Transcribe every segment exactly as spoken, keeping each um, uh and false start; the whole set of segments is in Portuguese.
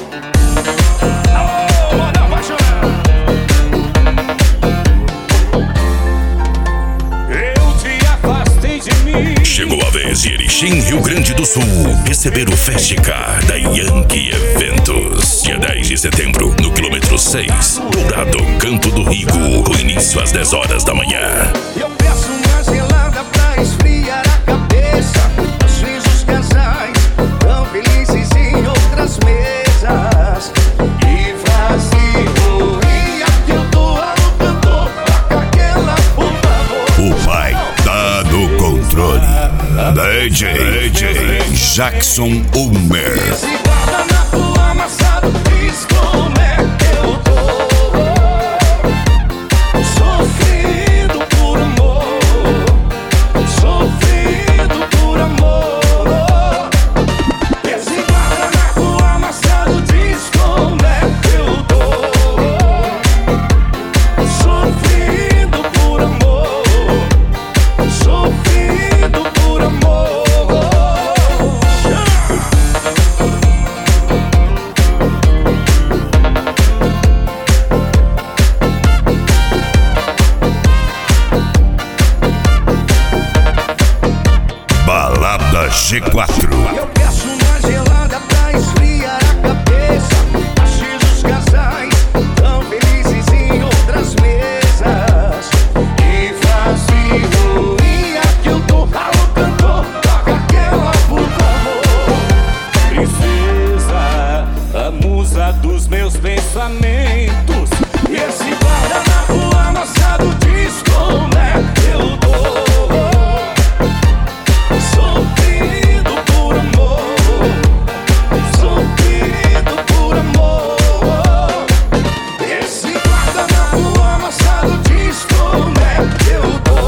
Chegou a vez de Erechim, Rio Grande do Sul, receber o Festicar da Yankee Eventos. Dia dez de setembro, no quilômetro seis, Dourado, Campo do Rigo, com início às dez horas da manhã. Eu peço uma gelada pra esfriar a cabeça. Às vezes os casais tão felizes em outras mesas. E vazio, e aqui eu tô no cantor. Toca aquela, por favor. O pai tá no controle. D J, D J Jackson Ulmer. Esse guardanapo amassado diz como é que eu tô. Sofrendo por amor, sofrendo por amor. Esse guardanapo amassado diz como é que eu tô. Sofrendo por amor, sofrendo por amor. Balada G quatro. Eu peço uma gelada pra esfriar a cabeça. Às vezes os casais tão felizes em outras mesas. E vazio, e aqui eu tô. Alô, cantor, toca aquela, por favor. Princesa, a musa dos meus pensamentos. E esse guardanapo amassado diz como é que eu tô. Sofrido por amor, sofrido por amor. Esse guardanapo amassado diz como é que eu tô.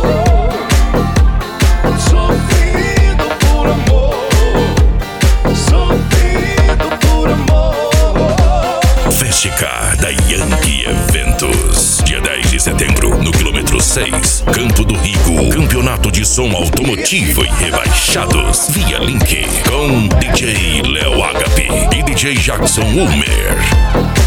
Sofrido por amor, sofrido por amor. Festicar da Yankee Eventos. Dia dez de setembro, no quilômetro seis, Campo do Rigo. Campeonato de som automotivo e rebaixados via link com D J Léo Agape e D J Jackson Ulmer.